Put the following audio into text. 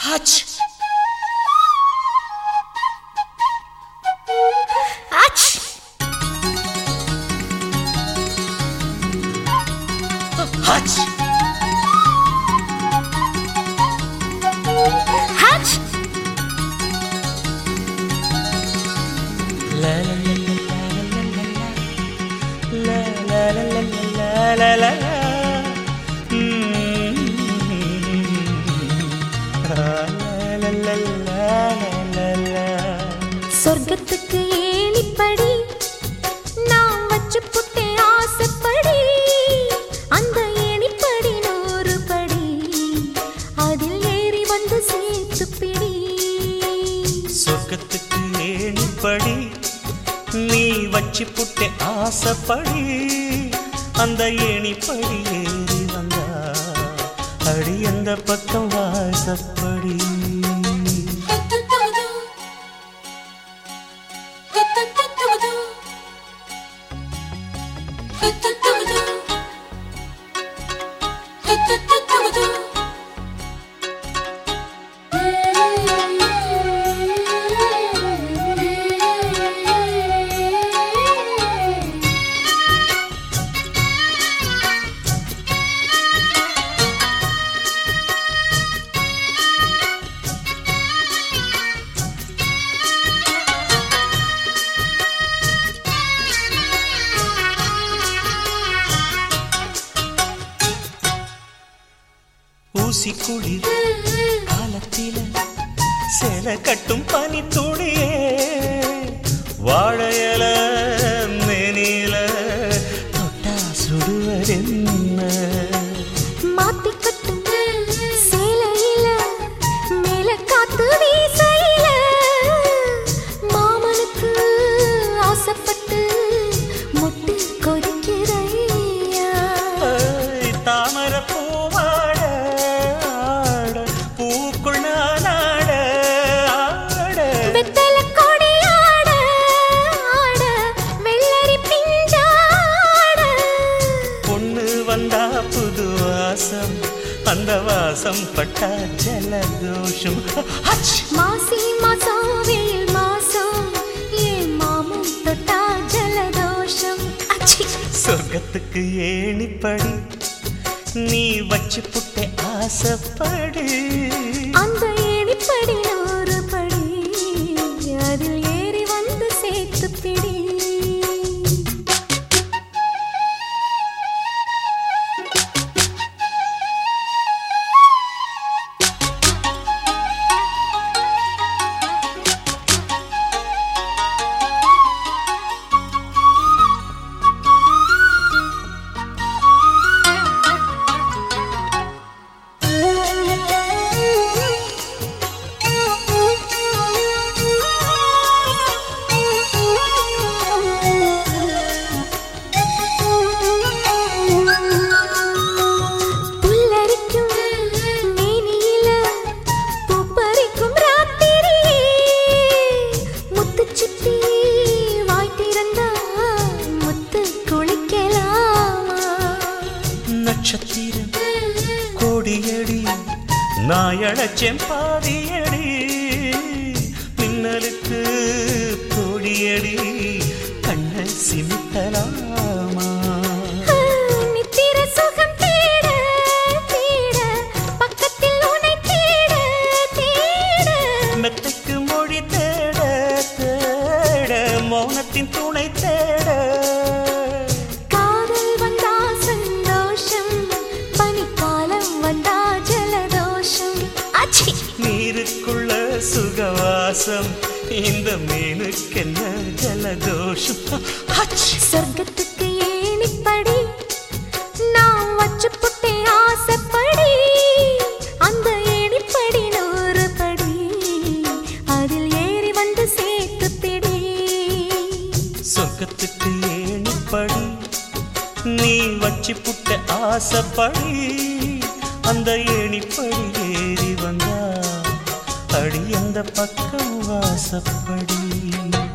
Hutch. Hutch. Hutch. Hutch. La la la la la la la la la la. சொர்க்கத்துக்கு ஏணிப்படி நான் வச்சு புட்டே ஆசைப்படி அந்த ஏணிப்படி 100 படி அதில் ஏறி வந்து சேர்த்து பிடி. சொர்க்கத்துக்கு ஏணிப்படி நீ வச்சு புட்டே ஆசைப்படி அந்த ஏணிப்படி ஏறி வந்தா அடி அந்த பக்கம் வாசப்படி. ஊசி குளிர் காலத்தில சேல கட்டும் பனி துளியே வாழையல மேனில தொட்டா சுடுவதென்ன மாத்தி கட்டும் சேலையில மேல காத்து வீசையில மாமனுக்கு ஆசைப்பட்டு முட்டு கொதிக்கிறையா. தாமர புது வாசம் அந்த வாசம் பட்டா ஜலதோஷம். மாசி மாசம் வெயில் மாசம் ஏன் மாமன் தொட்டா ஜலதோஷம். சொர்க்கத்துக்கு ஏணிப்படி நீ வச்சு புட்டே ஆசைப்படி அந்த ஏணிப்படி 100 படி அதில் ஏறி வந்து சேர்த்து பிடி. நட்சத்திரம் கோடியடி நாயழச்சேன் பாதியடி மின்னலுக்கு கோடியடி கண்ண சிமித்தலாமா. நித்திர சுகம் தேட தேட பக்கத்தில் உன்னை தேட தேட மெத்தைக்கு மொழி தேட தேட மௌனத்தின் துணை தேட நீருக்குள்ள சுகவாசம் இந்த மீனுக்கென்ன ஜலதோஷம். சொர்க்கத்துக்கு ஏணிப்படி நான் வச்சு புட்டே ஆசைப்படி அந்த ஏணிப்படி 100 படி அதில் ஏறி வந்து சேர்த்து பிடி. சொர்க்கத்துக்கு ஏணிப்படி நீ வச்சு புட்டே ஆசைப்படி அந்த ஏணிப்படி ஏறி வந்தா அடி அந்த பக்கம் வாசப்படி.